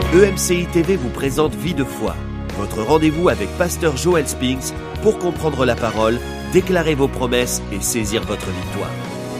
EMCI TV vous présente Vie de foi, votre rendez-vous avec Pasteur Joel Spinks pour comprendre la parole, déclarer vos promesses et saisir votre victoire.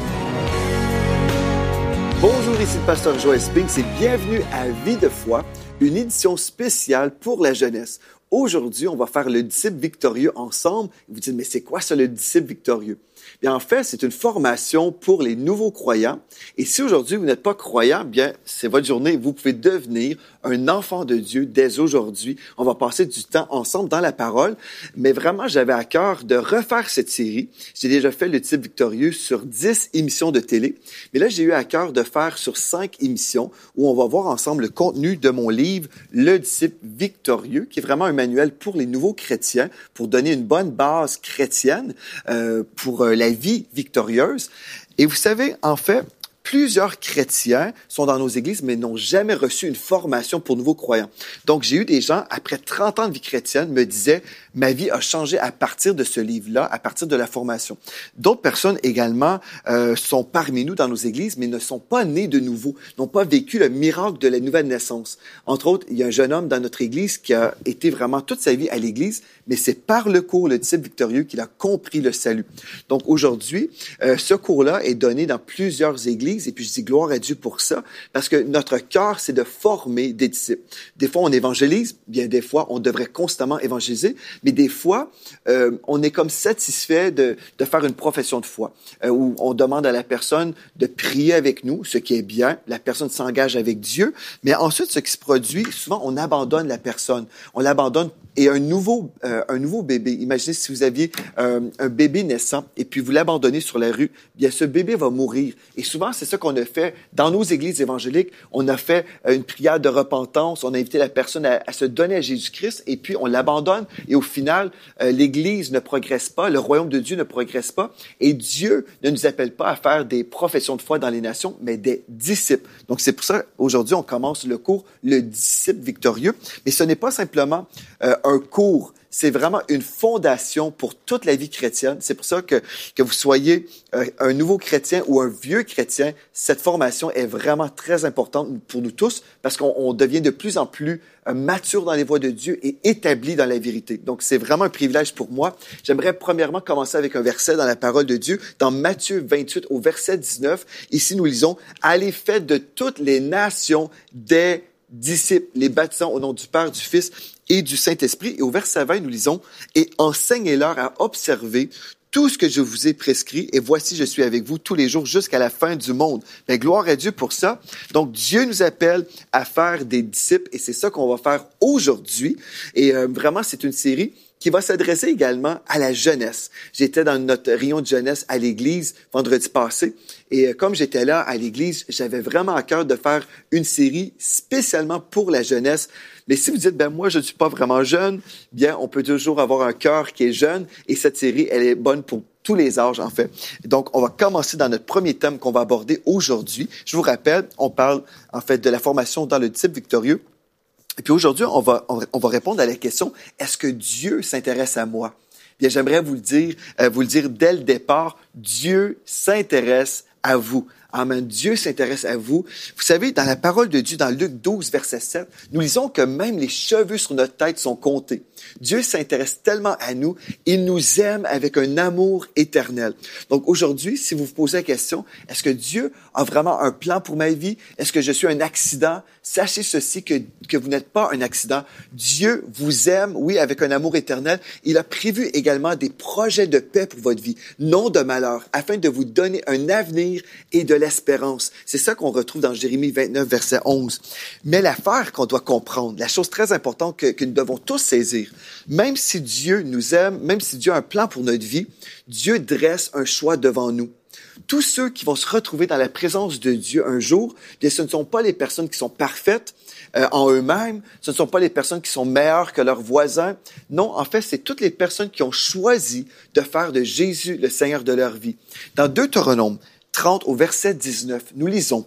Bonjour, ici le Pasteur Joel Spinks et bienvenue à Vie de foi, une édition spéciale pour la jeunesse. Aujourd'hui, on va faire le disciple victorieux ensemble. Vous dites, mais c'est quoi ça, le disciple victorieux? Bien, en fait, c'est une formation pour les nouveaux croyants. Et si aujourd'hui, vous n'êtes pas croyant, bien, c'est votre journée. Vous pouvez devenir un enfant de Dieu dès aujourd'hui. On va passer du temps ensemble dans la parole. Mais vraiment, j'avais à cœur de refaire cette série. J'ai déjà fait le disciple victorieux sur 10 émissions de télé. Mais là, j'ai eu à cœur de faire sur 5 émissions où on va voir ensemble le contenu de mon livre, Le disciple victorieux, qui est vraiment un manuel pour les nouveaux chrétiens, pour donner une bonne base chrétienne pour la vie victorieuse. Et vous savez, en fait, plusieurs chrétiens sont dans nos églises, mais n'ont jamais reçu une formation pour nouveaux croyants. Donc, j'ai eu des gens, après 30 ans de vie chrétienne, me disaient, ma vie a changé à partir de ce livre-là, à partir de la formation. D'autres personnes également sont parmi nous dans nos églises, mais ne sont pas nés de nouveau, n'ont pas vécu le miracle de la nouvelle naissance. Entre autres, il y a un jeune homme dans notre église qui a été vraiment toute sa vie à l'église, mais c'est par le cours, le disciple victorieux, qu'il a compris le salut. Donc, aujourd'hui, ce cours-là est donné dans plusieurs églises. Et puis, je dis gloire à Dieu pour ça, parce que notre cœur, c'est de former des disciples. Des fois, on évangélise, bien des fois, on devrait constamment évangéliser, mais des fois, on est comme satisfait de faire une profession de foi, où on demande à la personne de prier avec nous, ce qui est bien, la personne s'engage avec Dieu, mais ensuite, ce qui se produit, souvent, on abandonne la personne, on l'abandonne et un nouveau bébé. Imaginez si vous aviez un bébé naissant et puis vous l'abandonnez sur la rue, bien ce bébé va mourir. Et souvent, c'est ça qu'on a fait dans nos églises évangéliques. On a fait une prière de repentance, on a invité la personne à se donner à Jésus-Christ et puis on l'abandonne. Et au final, l'Église ne progresse pas, le royaume de Dieu ne progresse pas et Dieu ne nous appelle pas à faire des professions de foi dans les nations, mais des disciples. Donc c'est pour ça, aujourd'hui, on commence le cours « Le disciple victorieux ». Mais ce n'est pas simplement un cours, c'est vraiment une fondation pour toute la vie chrétienne. C'est pour ça que vous soyez un nouveau chrétien ou un vieux chrétien, cette formation est vraiment très importante pour nous tous parce qu'on devient de plus en plus mature dans les voies de Dieu et établi dans la vérité. Donc, c'est vraiment un privilège pour moi. J'aimerais premièrement commencer avec un verset dans la parole de Dieu, dans Matthieu 28 au verset 19. Ici, nous lisons « Allez, faites de toutes les nations des disciples, les baptisant au nom du Père, du Fils et du Saint-Esprit. » Et au verset 20, nous lisons « Et enseignez-leur à observer tout ce que je vous ai prescrit, et voici, je suis avec vous tous les jours jusqu'à la fin du monde. » Bien, gloire à Dieu pour ça. Donc, Dieu nous appelle à faire des disciples, et c'est ça qu'on va faire aujourd'hui. Et vraiment, c'est une série qui va s'adresser également à la jeunesse. J'étais dans notre rayon de jeunesse à l'église vendredi passé, et comme j'étais là à l'église, j'avais vraiment à cœur de faire une série spécialement pour la jeunesse. Mais si vous dites, ben moi, je ne suis pas vraiment jeune, bien, on peut toujours avoir un cœur qui est jeune, et cette série, elle est bonne pour tous les âges, en fait. Donc, on va commencer dans notre premier thème qu'on va aborder aujourd'hui. Je vous rappelle, on parle, en fait, de la formation dans le disciple victorieux. Et puis aujourd'hui, on va répondre à la question, est-ce que Dieu s'intéresse à moi? Bien, j'aimerais vous le dire dès le départ, Dieu s'intéresse à vous. Amen. Dieu s'intéresse à vous. Vous savez, dans la parole de Dieu, dans Luc 12, verset 7, nous lisons que même les cheveux sur notre tête sont comptés. Dieu s'intéresse tellement à nous, il nous aime avec un amour éternel. Donc aujourd'hui, si vous vous posez la question, est-ce que Dieu a vraiment un plan pour ma vie? Est-ce que je suis un accident? Sachez ceci, que vous n'êtes pas un accident. Dieu vous aime, oui, avec un amour éternel. Il a prévu également des projets de paix pour votre vie, non de malheur, afin de vous donner un avenir et de l'espérance. C'est ça qu'on retrouve dans Jérémie 29, verset 11. Mais l'affaire qu'on doit comprendre, la chose très importante que nous devons tous saisir, même si Dieu nous aime, même si Dieu a un plan pour notre vie, Dieu dresse un choix devant nous. Tous ceux qui vont se retrouver dans la présence de Dieu un jour, bien, ce ne sont pas les personnes qui sont parfaites en eux-mêmes, ce ne sont pas les personnes qui sont meilleures que leurs voisins. Non, en fait, c'est toutes les personnes qui ont choisi de faire de Jésus le Seigneur de leur vie. Dans Deutéronome 30 au verset 19, nous lisons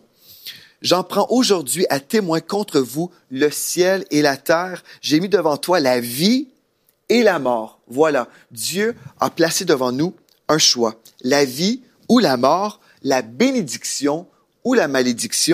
« J'en prends aujourd'hui à témoin contre vous le ciel et la terre. J'ai mis devant toi la vie et la mort. » Voilà, Dieu a placé devant nous un choix. La vie ou la mort, la bénédiction ou la malédiction.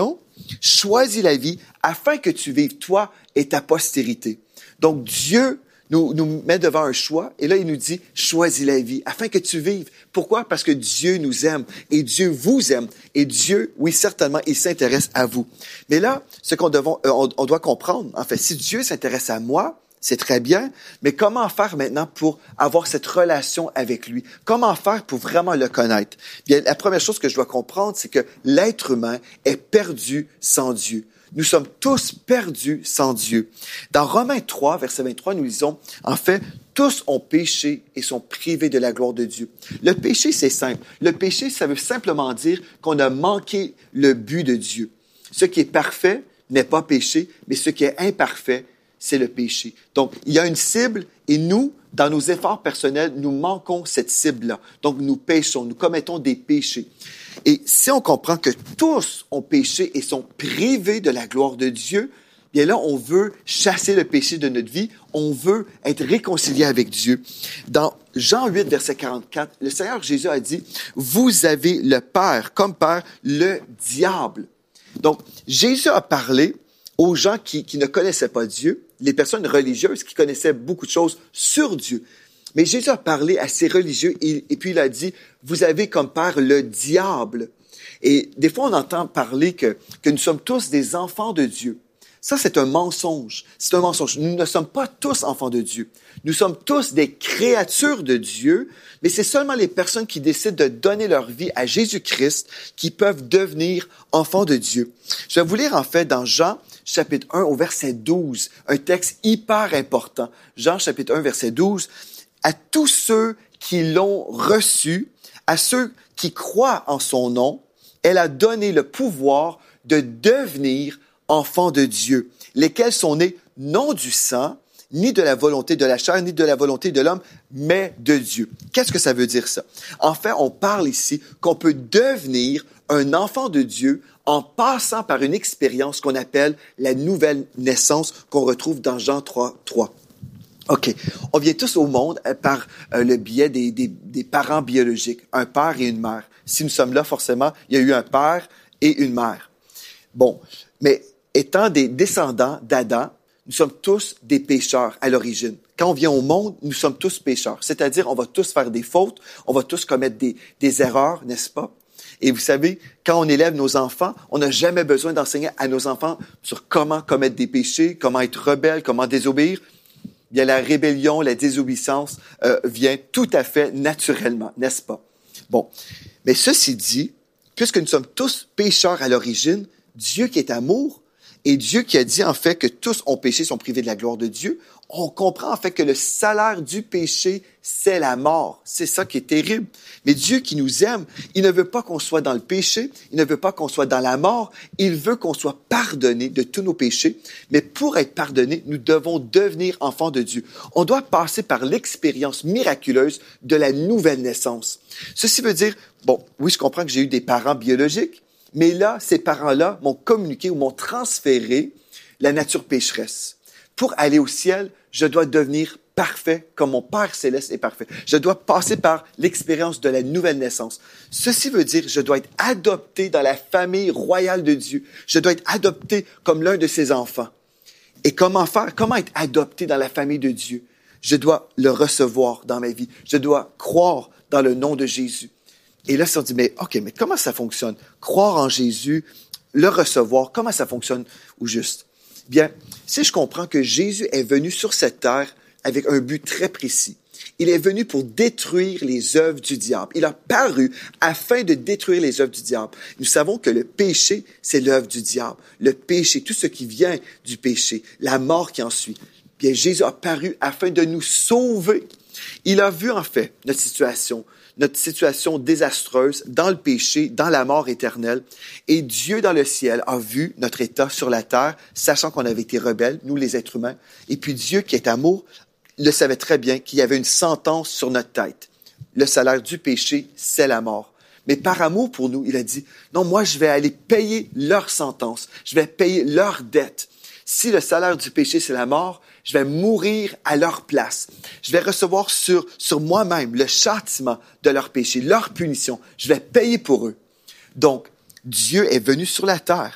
choisis la vie afin que tu vives toi et ta postérité. Donc Dieu nous met devant un choix et là il nous dit choisis la vie afin que tu vives. Pourquoi? Parce que Dieu nous aime et Dieu vous aime et Dieu, oui certainement, il s'intéresse à vous. Mais là, ce qu'on doit comprendre, en fait, si Dieu s'intéresse à moi, c'est très bien, mais comment faire maintenant pour avoir cette relation avec lui? Comment faire pour vraiment le connaître? Bien, la première chose que je dois comprendre, c'est que l'être humain est perdu sans Dieu. Nous sommes tous perdus sans Dieu. Dans Romains 3, verset 23, nous lisons, en fait, tous ont péché et sont privés de la gloire de Dieu. Le péché, c'est simple. Le péché, ça veut simplement dire qu'on a manqué le but de Dieu. Ce qui est parfait n'est pas péché, mais ce qui est imparfait, c'est le péché. Donc, il y a une cible et nous, dans nos efforts personnels, nous manquons cette cible-là. Donc, nous péchons, nous commettons des péchés. Et si on comprend que tous ont péché et sont privés de la gloire de Dieu, bien là, on veut chasser le péché de notre vie, on veut être réconcilié avec Dieu. Dans Jean 8, verset 44, le Seigneur Jésus a dit, « Vous avez le Père, comme Père, le diable. » Donc, Jésus a parlé aux gens qui ne connaissaient pas Dieu, les personnes religieuses qui connaissaient beaucoup de choses sur Dieu. Mais Jésus a parlé à ces religieux et puis il a dit, vous avez comme père le diable. Et des fois, on entend parler que nous sommes tous des enfants de Dieu. Ça, c'est un mensonge. C'est un mensonge. Nous ne sommes pas tous enfants de Dieu. Nous sommes tous des créatures de Dieu, mais c'est seulement les personnes qui décident de donner leur vie à Jésus-Christ qui peuvent devenir enfants de Dieu. Je vais vous lire en fait dans Jean, chapitre 1, au verset 12, un texte hyper important. Jean, chapitre 1, verset 12. « À tous ceux qui l'ont reçu, à ceux qui croient en son nom, elle a donné le pouvoir de devenir enfants de Dieu, lesquels sont nés non du sang, ni de la volonté de la chair, ni de la volonté de l'homme, mais de Dieu. » Qu'est-ce que ça veut dire ça? En fait, on parle ici qu'on peut devenir un enfant de Dieu en passant par une expérience qu'on appelle la nouvelle naissance qu'on retrouve dans Jean 3:3. OK. On vient tous au monde par le biais des parents biologiques, un père et une mère. Si nous sommes là, forcément, il y a eu un père et une mère. Bon, mais étant des descendants d'Adam, nous sommes tous des pécheurs à l'origine. Quand on vient au monde, nous sommes tous pécheurs. C'est-à-dire, on va tous faire des fautes, on va tous commettre des erreurs, n'est-ce pas? Et vous savez, quand on élève nos enfants, on n'a jamais besoin d'enseigner à nos enfants sur comment commettre des péchés, comment être rebelle, comment désobéir. Bien, la rébellion, la désobéissance vient tout à fait naturellement, n'est-ce pas? Bon, mais ceci dit, puisque nous sommes tous pécheurs à l'origine, Dieu qui est amour, et Dieu qui a dit en fait que tous ont péché, sont privés de la gloire de Dieu, on comprend en fait que le salaire du péché, c'est la mort. C'est ça qui est terrible. Mais Dieu qui nous aime, il ne veut pas qu'on soit dans le péché, il ne veut pas qu'on soit dans la mort, il veut qu'on soit pardonné de tous nos péchés. Mais pour être pardonné, nous devons devenir enfants de Dieu. On doit passer par l'expérience miraculeuse de la nouvelle naissance. Ceci veut dire, bon, oui, je comprends que j'ai eu des parents biologiques, mais là, ces parents-là m'ont communiqué ou m'ont transféré la nature pécheresse. Pour aller au ciel, je dois devenir parfait comme mon Père céleste est parfait. Je dois passer par l'expérience de la nouvelle naissance. Ceci veut dire que je dois être adopté dans la famille royale de Dieu. Je dois être adopté comme l'un de ses enfants. Et comment faire? Comment être adopté dans la famille de Dieu? Je dois le recevoir dans ma vie. Je dois croire dans le nom de Jésus. Et là, si on dit, mais comment ça fonctionne? Croire en Jésus, le recevoir, comment ça fonctionne au juste? Bien, si je comprends que Jésus est venu sur cette terre avec un but très précis, il est venu pour détruire les œuvres du diable. Il a paru afin de détruire les œuvres du diable. Nous savons que le péché, c'est l'œuvre du diable. Le péché, tout ce qui vient du péché, la mort qui en suit. Bien, Jésus a paru afin de nous sauver. Il a vu en fait notre situation désastreuse dans le péché, dans la mort éternelle. Et Dieu dans le ciel a vu notre état sur la terre, sachant qu'on avait été rebelles, nous les êtres humains. Et puis Dieu qui est amour, le savait très bien qu'il y avait une sentence sur notre tête. Le salaire du péché, c'est la mort. Mais par amour pour nous, il a dit, non, moi je vais aller payer leur sentence, je vais payer leur dette. Si le salaire du péché, c'est la mort, je vais mourir à leur place. Je vais recevoir sur moi-même le châtiment de leur péché, leur punition. Je vais payer pour eux. Donc, Dieu est venu sur la terre.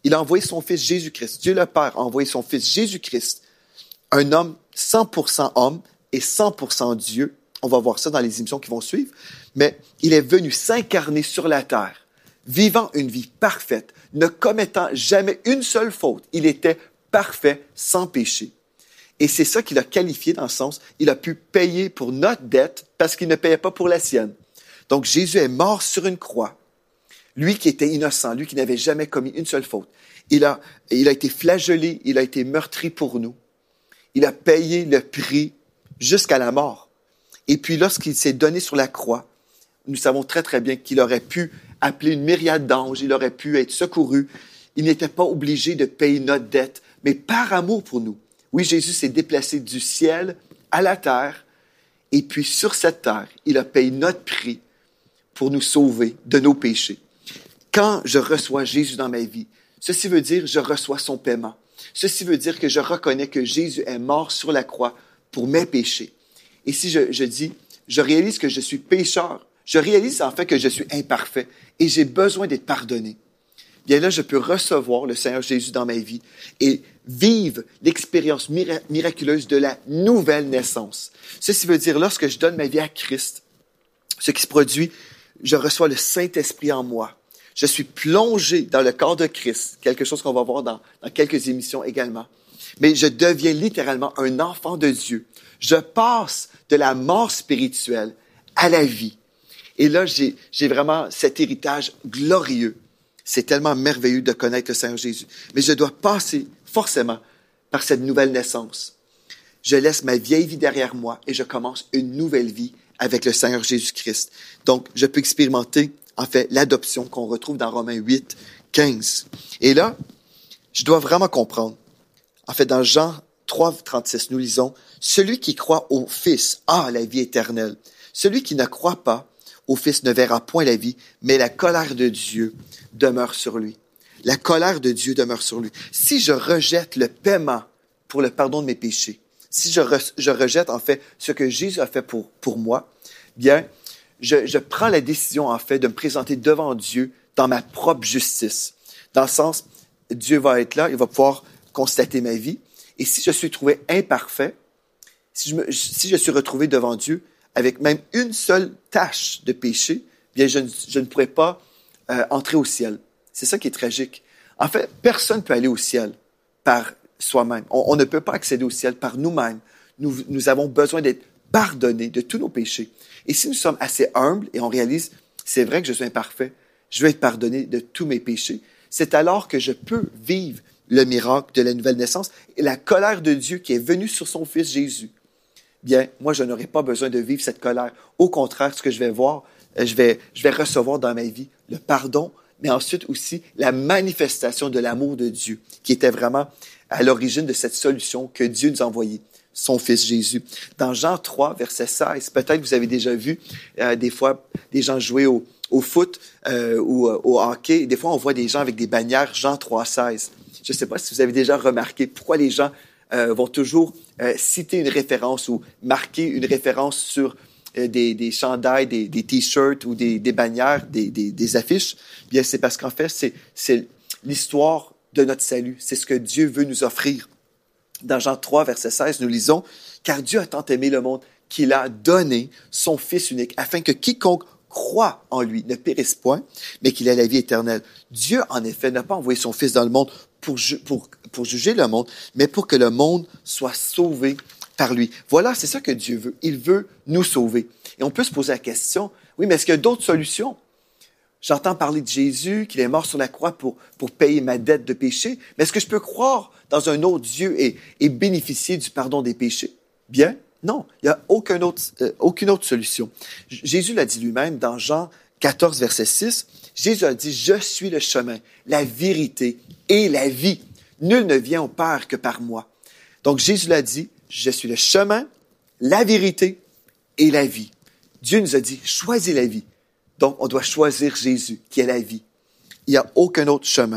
Il a envoyé son Fils Jésus-Christ. Dieu le Père a envoyé son Fils Jésus-Christ, un homme 100% homme et 100% Dieu. On va voir ça dans les émissions qui vont suivre. Mais il est venu s'incarner sur la terre, vivant une vie parfaite, ne commettant jamais une seule faute. Il était parfait, sans péché. Et c'est ça qu'il a qualifié dans le sens, il a pu payer pour notre dette parce qu'il ne payait pas pour la sienne. Donc Jésus est mort sur une croix. Lui qui était innocent, lui qui n'avait jamais commis une seule faute. Il a été flagellé, il a été meurtri pour nous. Il a payé le prix jusqu'à la mort. Et puis lorsqu'il s'est donné sur la croix, nous savons très très bien qu'il aurait pu appeler une myriade d'anges, il aurait pu être secouru. Il n'était pas obligé de payer notre dette, mais par amour pour nous. Oui, Jésus s'est déplacé du ciel à la terre, et puis sur cette terre, il a payé notre prix pour nous sauver de nos péchés. Quand je reçois Jésus dans ma vie, ceci veut dire je reçois son paiement. Ceci veut dire que je reconnais que Jésus est mort sur la croix pour mes péchés. Et si je dis, je réalise que je suis pécheur, je réalise en fait que je suis imparfait et j'ai besoin d'être pardonné. Bien là, je peux recevoir le Seigneur Jésus dans ma vie et vivre l'expérience miraculeuse de la nouvelle naissance. Ceci veut dire, lorsque je donne ma vie à Christ, ce qui se produit, je reçois le Saint-Esprit en moi. Je suis plongé dans le corps de Christ, quelque chose qu'on va voir dans quelques émissions également. Mais je deviens littéralement un enfant de Dieu. Je passe de la mort spirituelle à la vie. Et là, j'ai vraiment cet héritage glorieux. C'est tellement merveilleux de connaître le Seigneur Jésus. Mais je dois passer forcément par cette nouvelle naissance. Je laisse ma vieille vie derrière moi et je commence une nouvelle vie avec le Seigneur Jésus-Christ. Donc, je peux expérimenter, en fait, l'adoption qu'on retrouve dans Romains 8, 15. Et là, je dois vraiment comprendre. En fait, dans Jean 3, 36, nous lisons, « Celui qui croit au Fils a la vie éternelle. Celui qui ne croit pas au Fils ne verra point la vie, mais la colère de Dieu demeure sur lui. » La colère de Dieu demeure sur lui. Si je rejette le paiement pour le pardon de mes péchés, si je rejette en fait ce que Jésus a fait pour moi, bien, je prends la décision en fait de me présenter devant Dieu dans ma propre justice. Dans le sens, Dieu va être là, il va pouvoir constater ma vie. Et si je suis trouvé imparfait, si je suis retrouvé devant Dieu avec même une seule tâche de péché, bien, je ne pourrai pas entrer au ciel. C'est ça qui est tragique. En fait, personne ne peut aller au ciel par soi-même. On ne peut pas accéder au ciel par nous-mêmes. Nous avons besoin d'être pardonnés de tous nos péchés. Et si nous sommes assez humbles et on réalise, c'est vrai que je suis imparfait, je vais être pardonné de tous mes péchés, c'est alors que je peux vivre le miracle de la nouvelle naissance et la colère de Dieu qui est venue sur son Fils Jésus. Bien, moi, je n'aurai pas besoin de vivre cette colère. Au contraire, ce que je vais voir, je vais recevoir dans ma vie le pardon, mais ensuite aussi la manifestation de l'amour de Dieu, qui était vraiment à l'origine de cette solution que Dieu nous a envoyée, son Fils Jésus. Dans Jean 3, verset 16, peut-être vous avez déjà vu des fois des gens jouer au foot ou au hockey. Des fois, on voit des gens avec des bannières Jean 3, 16. Je ne sais pas si vous avez déjà remarqué pourquoi les gens vont toujours citer une référence ou marquer une référence sur des chandails, des t-shirts ou des bannières, des affiches. Bien, c'est parce qu'en fait, c'est l'histoire de notre salut. C'est ce que Dieu veut nous offrir. Dans Jean 3, verset 16, nous lisons « Car Dieu a tant aimé le monde qu'il a donné son Fils unique, afin que quiconque croit en lui ne périsse point, mais qu'il ait la vie éternelle. Dieu, en effet, n'a pas envoyé son Fils dans le monde pour juger le monde, mais pour que le monde soit sauvé par lui. » Voilà, c'est ça que Dieu veut. Il veut nous sauver. Et on peut se poser la question, oui, mais est-ce qu'il y a d'autres solutions? J'entends parler de Jésus, qu'il est mort sur la croix pour payer ma dette de péché, mais est-ce que je peux croire dans un autre Dieu et bénéficier du pardon des péchés? Bien, non, il n'y a aucune autre solution. Jésus l'a dit lui-même dans Jean 14, verset 6. Jésus a dit, « Je suis le chemin, la vérité et la vie. Nul ne vient au Père que par moi. » Donc Jésus l'a dit, « Je suis le chemin, la vérité et la vie. » Dieu nous a dit, « Choisis la vie. » Donc, on doit choisir Jésus, qui est la vie. Il n'y a aucun autre chemin.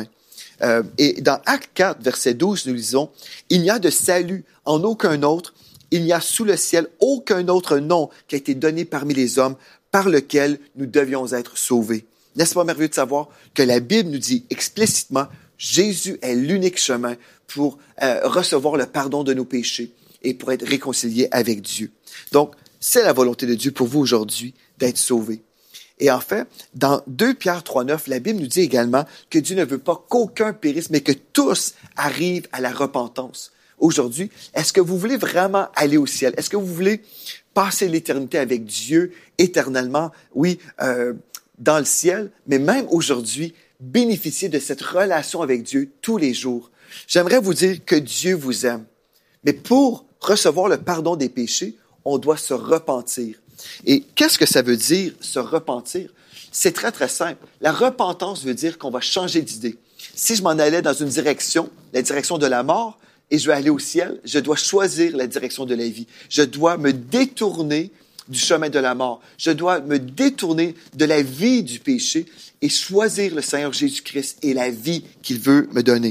Et dans Actes 4, verset 12, nous lisons, « Il n'y a de salut en aucun autre. Il n'y a sous le ciel aucun autre nom qui a été donné parmi les hommes par lequel nous devions être sauvés. » N'est-ce pas merveilleux de savoir que la Bible nous dit explicitement Jésus est l'unique chemin pour recevoir le pardon de nos péchés et pour être réconcilié avec Dieu. Donc, c'est la volonté de Dieu pour vous aujourd'hui d'être sauvé. Et en fait, dans 2 Pierre 3,9, la Bible nous dit également que Dieu ne veut pas qu'aucun périsse, mais que tous arrivent à la repentance. Aujourd'hui, est-ce que vous voulez vraiment aller au ciel? Est-ce que vous voulez passer l'éternité avec Dieu éternellement? Oui, dans le ciel, mais même aujourd'hui, bénéficier de cette relation avec Dieu tous les jours. J'aimerais vous dire que Dieu vous aime. Mais pour recevoir le pardon des péchés, on doit se repentir. Et qu'est-ce que ça veut dire, se repentir? C'est très, très simple. La repentance veut dire qu'on va changer d'idée. Si je m'en allais dans une direction, la direction de la mort, et je veux aller au ciel, je dois choisir la direction de la vie. Je dois me détourner du chemin de la mort. Je dois me détourner de la vie du péché et choisir le Seigneur Jésus-Christ et la vie qu'il veut me donner.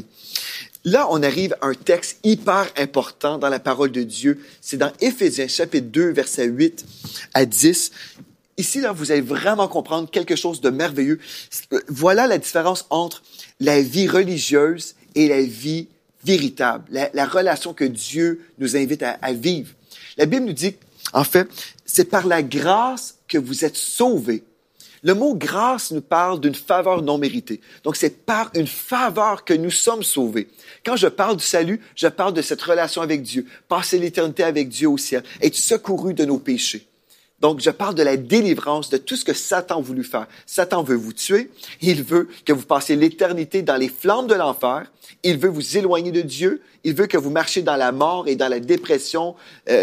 Là, on arrive à un texte hyper important dans la parole de Dieu. C'est dans Éphésiens, chapitre 2, versets 8 à 10. Ici, là, vous allez vraiment comprendre quelque chose de merveilleux. Voilà la différence entre la vie religieuse et la vie véritable, la relation que Dieu nous invite à vivre. La Bible nous dit, en fait, c'est par la grâce que vous êtes sauvés. Le mot grâce nous parle d'une faveur non méritée. Donc, c'est par une faveur que nous sommes sauvés. Quand je parle du salut, je parle de cette relation avec Dieu, passer l'éternité avec Dieu au ciel, être secouru de nos péchés. Donc, je parle de la délivrance de tout ce que Satan a voulu faire. Satan veut vous tuer. Il veut que vous passiez l'éternité dans les flammes de l'enfer. Il veut vous éloigner de Dieu. Il veut que vous marchiez dans la mort et dans la dépression.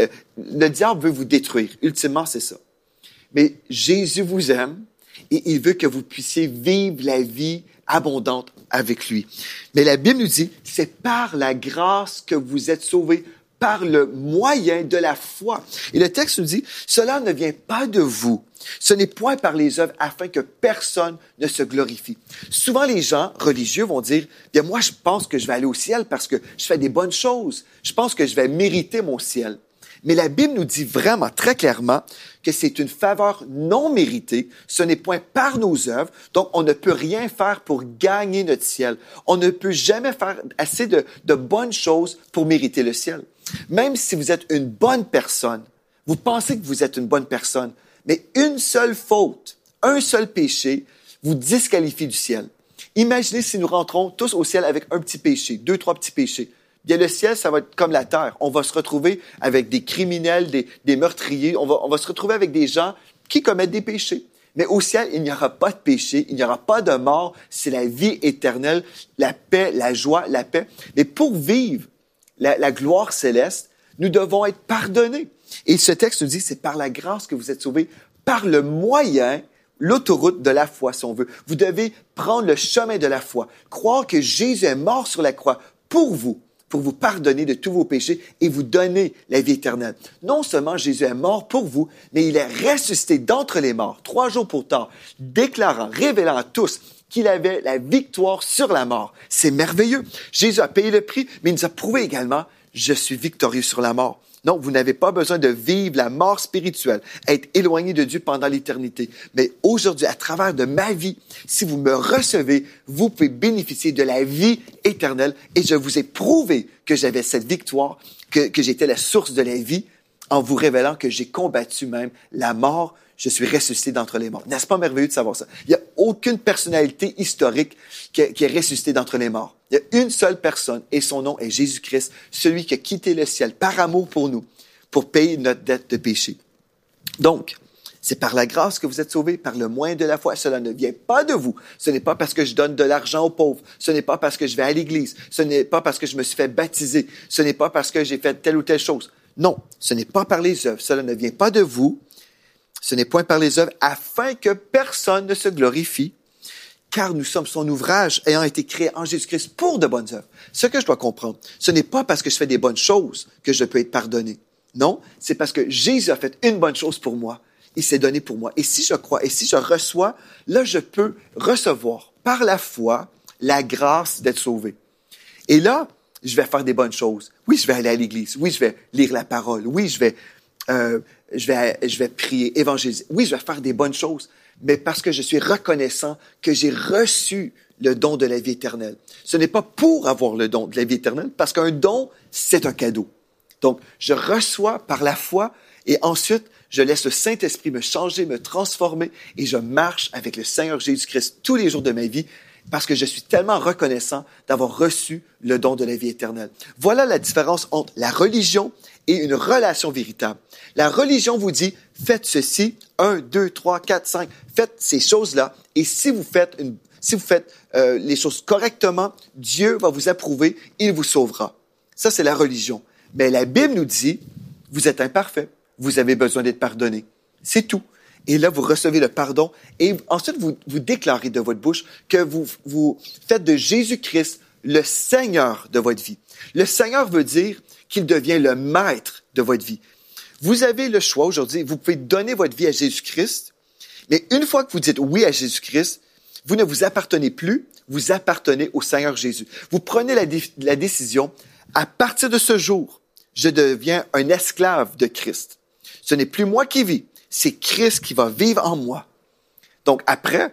Le diable veut vous détruire. Ultimement, c'est ça. Mais Jésus vous aime et il veut que vous puissiez vivre la vie abondante avec lui. Mais la Bible nous dit, c'est par la grâce que vous êtes sauvés, par le moyen de la foi. Et le texte nous dit, cela ne vient pas de vous. Ce n'est point par les œuvres afin que personne ne se glorifie. Souvent, les gens religieux vont dire, bien, moi, je pense que je vais aller au ciel parce que je fais des bonnes choses. Je pense que je vais mériter mon ciel. Mais la Bible nous dit vraiment très clairement que c'est une faveur non méritée. Ce n'est point par nos œuvres. Donc, on ne peut rien faire pour gagner notre ciel. On ne peut jamais faire assez de bonnes choses pour mériter le ciel. Même si vous êtes une bonne personne, vous pensez que vous êtes une bonne personne, mais une seule faute, un seul péché, vous disqualifie du ciel. Imaginez si nous rentrons tous au ciel avec un petit péché, 2, 3 petits péchés. Bien, le ciel, ça va être comme la terre. On va se retrouver avec des criminels, des meurtriers. On va se retrouver avec des gens qui commettent des péchés. Mais au ciel, il n'y aura pas de péché, il n'y aura pas de mort. C'est la vie éternelle, la paix, la joie, la paix. Mais pour vivre la gloire céleste, nous devons être pardonnés. Et ce texte nous dit, c'est par la grâce que vous êtes sauvés, par le moyen, l'autoroute de la foi, si on veut. Vous devez prendre le chemin de la foi, croire que Jésus est mort sur la croix pour vous pardonner de tous vos péchés et vous donner la vie éternelle. Non seulement Jésus est mort pour vous, mais il est ressuscité d'entre les morts, 3 jours plus tard, déclarant, révélant à tous qu'il avait la victoire sur la mort. C'est merveilleux. Jésus a payé le prix, mais il nous a prouvé également, je suis victorieux sur la mort. Non, vous n'avez pas besoin de vivre la mort spirituelle, être éloigné de Dieu pendant l'éternité. Mais aujourd'hui, à travers de ma vie, si vous me recevez, vous pouvez bénéficier de la vie éternelle. Et je vous ai prouvé que j'avais cette victoire, que j'étais la source de la vie, en vous révélant que j'ai combattu même la mort. Je suis ressuscité d'entre les morts. N'est-ce pas merveilleux de savoir ça? Il n'y a aucune personnalité historique qui est ressuscitée d'entre les morts. Il y a une seule personne et son nom est Jésus-Christ, celui qui a quitté le ciel par amour pour nous, pour payer notre dette de péché. Donc, c'est par la grâce que vous êtes sauvés, par le moyen de la foi. Cela ne vient pas de vous. Ce n'est pas parce que je donne de l'argent aux pauvres. Ce n'est pas parce que je vais à l'église. Ce n'est pas parce que je me suis fait baptiser. Ce n'est pas parce que j'ai fait telle ou telle chose. Non, ce n'est pas par les œuvres. Cela ne vient pas de vous. Ce n'est point par les œuvres, afin que personne ne se glorifie, car nous sommes son ouvrage, ayant été créé en Jésus-Christ pour de bonnes œuvres. Ce que je dois comprendre, ce n'est pas parce que je fais des bonnes choses que je peux être pardonné. Non, c'est parce que Jésus a fait une bonne chose pour moi. Il s'est donné pour moi. Et si je crois, et si je reçois, là, je peux recevoir par la foi la grâce d'être sauvé. Et là, je vais faire des bonnes choses. Oui, je vais aller à l'église. Oui, je vais lire la parole. Oui, je vais prier, évangéliser. Oui, je vais faire des bonnes choses, mais parce que je suis reconnaissant que j'ai reçu le don de la vie éternelle. Ce n'est pas pour avoir le don de la vie éternelle, parce qu'un don, c'est un cadeau. Donc, je reçois par la foi et ensuite, je laisse le Saint-Esprit me changer, me transformer et je marche avec le Seigneur Jésus-Christ tous les jours de ma vie parce que je suis tellement reconnaissant d'avoir reçu le don de la vie éternelle. Voilà la différence entre la religion et une relation véritable. La religion vous dit, faites ceci, 1, 2, 3, 4, 5, faites ces choses-là et si vous faites les choses correctement, Dieu va vous approuver, il vous sauvera. Ça, c'est la religion. Mais la Bible nous dit, vous êtes imparfait, vous avez besoin d'être pardonné. C'est tout. Et là, vous recevez le pardon et ensuite, vous déclarez de votre bouche que vous faites de Jésus-Christ le Seigneur de votre vie. Le Seigneur veut dire qu'il devient le maître de votre vie. Vous avez le choix aujourd'hui, vous pouvez donner votre vie à Jésus-Christ, mais une fois que vous dites oui à Jésus-Christ, vous ne vous appartenez plus, vous appartenez au Seigneur Jésus. Vous prenez la décision, à partir de ce jour, je deviens un esclave de Christ. Ce n'est plus moi qui vis, c'est Christ qui va vivre en moi. Donc après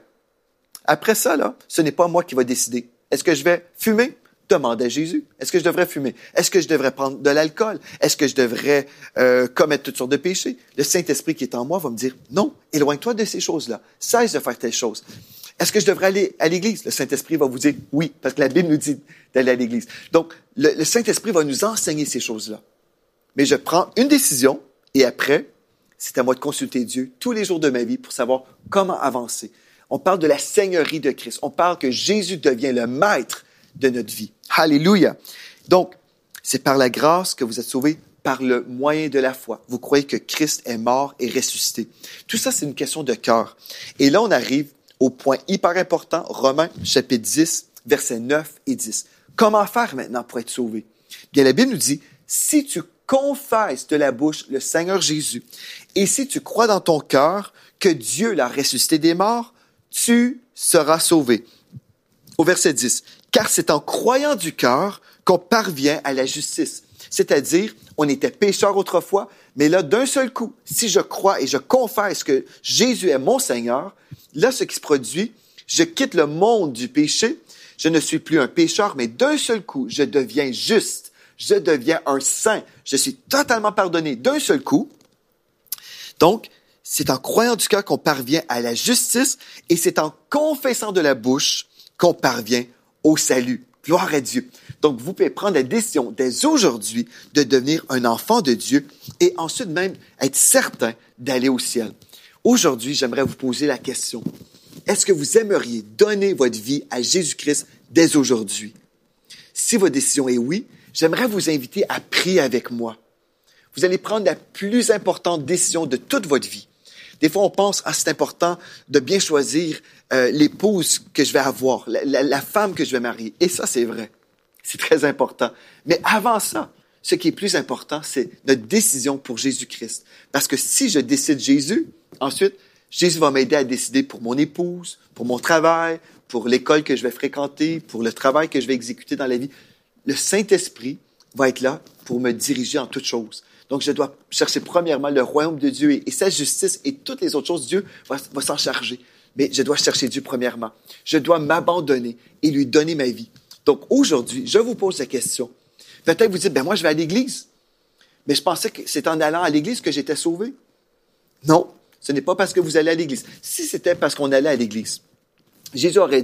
ça, là, ce n'est pas moi qui va décider. Est-ce que je vais fumer? Demande à Jésus. Est-ce que je devrais fumer? Est-ce que je devrais prendre de l'alcool? Est-ce que je devrais commettre toutes sortes de péchés? Le Saint-Esprit qui est en moi va me dire, non, éloigne-toi de ces choses-là. Cesse de faire telle chose. Est-ce que je devrais aller à l'Église? Le Saint-Esprit va vous dire oui, parce que la Bible nous dit d'aller à l'Église. Donc, le Saint-Esprit va nous enseigner ces choses-là. Mais je prends une décision et après, c'est à moi de consulter Dieu tous les jours de ma vie pour savoir comment avancer. On parle de la seigneurie de Christ. On parle que Jésus devient le maître de notre vie. Alléluia. Donc, c'est par la grâce que vous êtes sauvés par le moyen de la foi. Vous croyez que Christ est mort et ressuscité. Tout ça, c'est une question de cœur. Et là, on arrive au point hyper important, Romains, chapitre 10, versets 9 et 10. Comment faire maintenant pour être sauvé? Bien, la Bible nous dit, si tu confesses de la bouche le Seigneur Jésus et si tu crois dans ton cœur que Dieu l'a ressuscité des morts, tu seras sauvé. Au verset 10, car c'est en croyant du cœur qu'on parvient à la justice. C'est-à-dire, on était pécheurs autrefois, mais là, d'un seul coup, si je crois et je confesse que Jésus est mon Seigneur, là, ce qui se produit, je quitte le monde du péché, je ne suis plus un pécheur, mais d'un seul coup, je deviens juste, je deviens un saint, je suis totalement pardonné d'un seul coup. Donc, c'est en croyant du cœur qu'on parvient à la justice et c'est en confessant de la bouche qu'on parvient au salut. Gloire à Dieu. Donc, vous pouvez prendre la décision dès aujourd'hui de devenir un enfant de Dieu et ensuite même être certain d'aller au ciel. Aujourd'hui, j'aimerais vous poser la question. Est-ce que vous aimeriez donner votre vie à Jésus-Christ dès aujourd'hui? Si votre décision est oui, j'aimerais vous inviter à prier avec moi. Vous allez prendre la plus importante décision de toute votre vie. Des fois, on pense, c'est important de bien choisir l'épouse que je vais avoir, la femme que je vais marier. Et ça, c'est vrai. C'est très important. Mais avant ça, ce qui est plus important, c'est notre décision pour Jésus-Christ. Parce que si je décide Jésus, ensuite, Jésus va m'aider à décider pour mon épouse, pour mon travail, pour l'école que je vais fréquenter, pour le travail que je vais exécuter dans la vie. Le Saint-Esprit va être là pour me diriger en toutes choses. Donc, je dois chercher premièrement le royaume de Dieu et sa justice et toutes les autres choses. Dieu va s'en charger. Mais je dois chercher Dieu premièrement. Je dois m'abandonner et lui donner ma vie. Donc, aujourd'hui, je vous pose la question. Peut-être vous dites, moi, je vais à l'église. Mais je pensais que c'est en allant à l'église que j'étais sauvé. Non, ce n'est pas parce que vous allez à l'église. Si c'était parce qu'on allait à l'église, Jésus aurait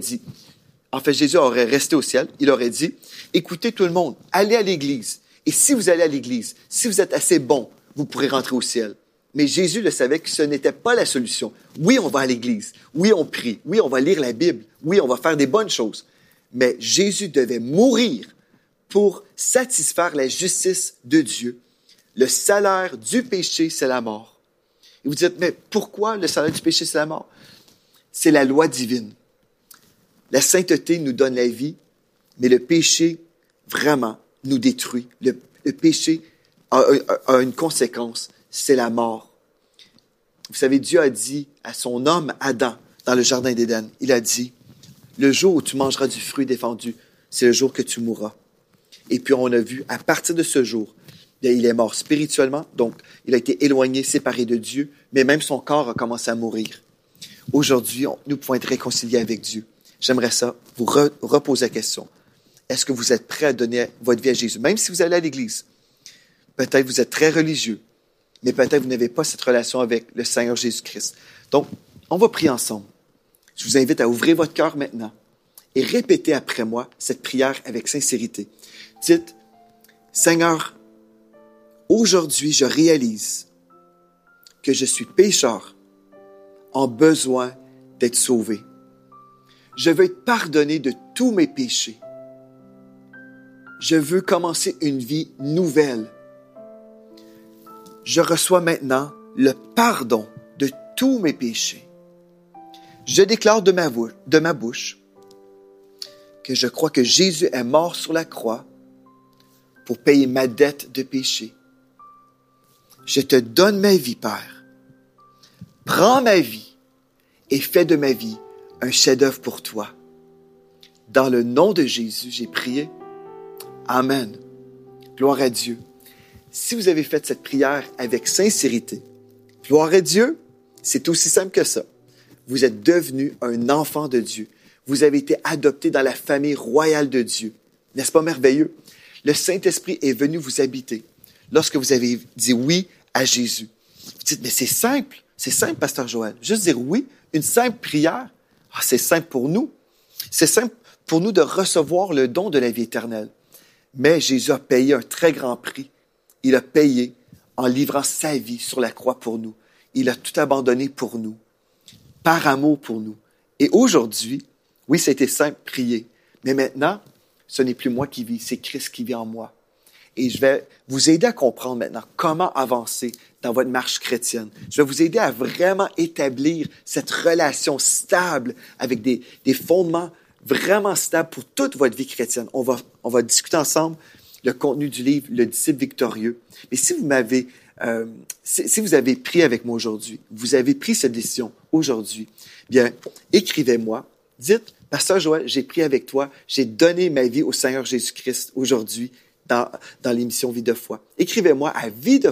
resté au ciel, il aurait dit, écoutez tout le monde, allez à l'église. Et si vous allez à l'église, si vous êtes assez bon, vous pourrez rentrer au ciel. Mais Jésus le savait que ce n'était pas la solution. Oui, on va à l'église. Oui, on prie. Oui, on va lire la Bible. Oui, on va faire des bonnes choses. Mais Jésus devait mourir pour satisfaire la justice de Dieu. Le salaire du péché, c'est la mort. Et vous dites, mais pourquoi le salaire du péché, c'est la mort? C'est la loi divine. La sainteté nous donne la vie, mais le péché, vraiment, nous détruit. Le péché a une conséquence, c'est la mort. Vous savez, Dieu a dit à son homme Adam, dans le jardin d'Éden, il a dit, le jour où tu mangeras du fruit défendu, c'est le jour que tu mourras. Et puis on a vu, à partir de ce jour, il est mort spirituellement, donc il a été éloigné, séparé de Dieu, mais même son corps a commencé à mourir. Aujourd'hui, nous pouvons être réconciliés avec Dieu. j'aimerais ça vous reposer la question. Est-ce que vous êtes prêt à donner votre vie à Jésus? Même si vous allez à l'église, peut-être vous êtes très religieux, mais peut-être vous n'avez pas cette relation avec le Seigneur Jésus-Christ. Donc, on va prier ensemble. Je vous invite à ouvrir votre cœur maintenant et répétez après moi cette prière avec sincérité. Dites, Seigneur, aujourd'hui, je réalise que je suis pécheur en besoin d'être sauvé. Je veux être pardonné de tous mes péchés. Je veux commencer une vie nouvelle. Je reçois maintenant le pardon de tous mes péchés. Je déclare de ma bouche que je crois que Jésus est mort sur la croix pour payer ma dette de péché. Je te donne ma vie, Père. Prends ma vie et fais de ma vie un chef-d'œuvre pour toi. Dans le nom de Jésus, j'ai prié. Amen. Gloire à Dieu. Si vous avez fait cette prière avec sincérité, gloire à Dieu, c'est aussi simple que ça. Vous êtes devenu un enfant de Dieu. Vous avez été adopté dans la famille royale de Dieu. N'est-ce pas merveilleux? Le Saint-Esprit est venu vous habiter lorsque vous avez dit oui à Jésus. Vous dites, mais c'est simple, Pasteur Joël. Juste dire oui, une simple prière, c'est simple pour nous. C'est simple pour nous de recevoir le don de la vie éternelle. Mais Jésus a payé un très grand prix. Il a payé en livrant sa vie sur la croix pour nous. Il a tout abandonné pour nous, par amour pour nous. Et aujourd'hui, oui, c'était simple, prier. Mais maintenant, ce n'est plus moi qui vis, c'est Christ qui vit en moi. Et je vais vous aider à comprendre maintenant comment avancer dans votre marche chrétienne. Je vais vous aider à vraiment établir cette relation stable avec des fondements vraiment stables pour toute votre vie chrétienne. On va discuter ensemble le contenu du livre « Le disciple victorieux ». Mais si vous avez pris avec moi aujourd'hui, vous avez pris cette décision aujourd'hui, bien, écrivez-moi, dites, Pasteur Joël, j'ai pris avec toi, j'ai donné ma vie au Seigneur Jésus-Christ aujourd'hui dans l'émission Vie de foi. Écrivez-moi à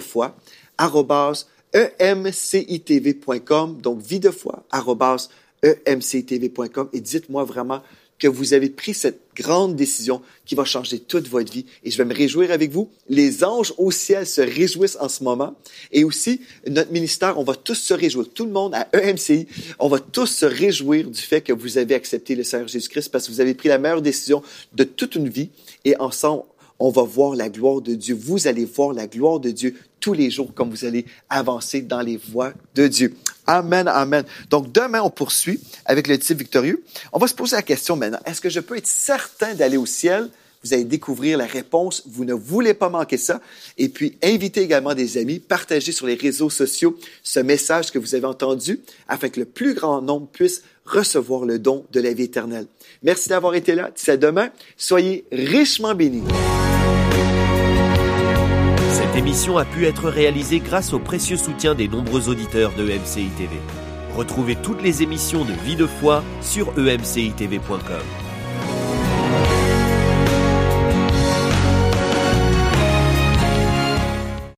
videfoi@emcitv.com, donc videfoi@emcitv.com et dites-moi vraiment que vous avez pris cette grande décision qui va changer toute votre vie. Et je vais me réjouir avec vous. Les anges au ciel se réjouissent en ce moment. Et aussi, notre ministère, on va tous se réjouir. Tout le monde à EMCI, on va tous se réjouir du fait que vous avez accepté le Seigneur Jésus-Christ parce que vous avez pris la meilleure décision de toute une vie. Et ensemble, on va voir la gloire de Dieu. Vous allez voir la gloire de Dieu tous les jours comme vous allez avancer dans les voies de Dieu. Amen, amen. Donc, demain, on poursuit avec le disciple victorieux. On va se poser la question maintenant. Est-ce que je peux être certain d'aller au ciel? Vous allez découvrir la réponse. Vous ne voulez pas manquer ça. Et puis, invitez également des amis. Partagez sur les réseaux sociaux ce message que vous avez entendu afin que le plus grand nombre puisse recevoir le don de la vie éternelle. Merci d'avoir été là. D'ici à demain, soyez richement bénis. Cette émission a pu être réalisée grâce au précieux soutien des nombreux auditeurs de EMCI TV. Retrouvez toutes les émissions de Vie de foi sur emcitv.com.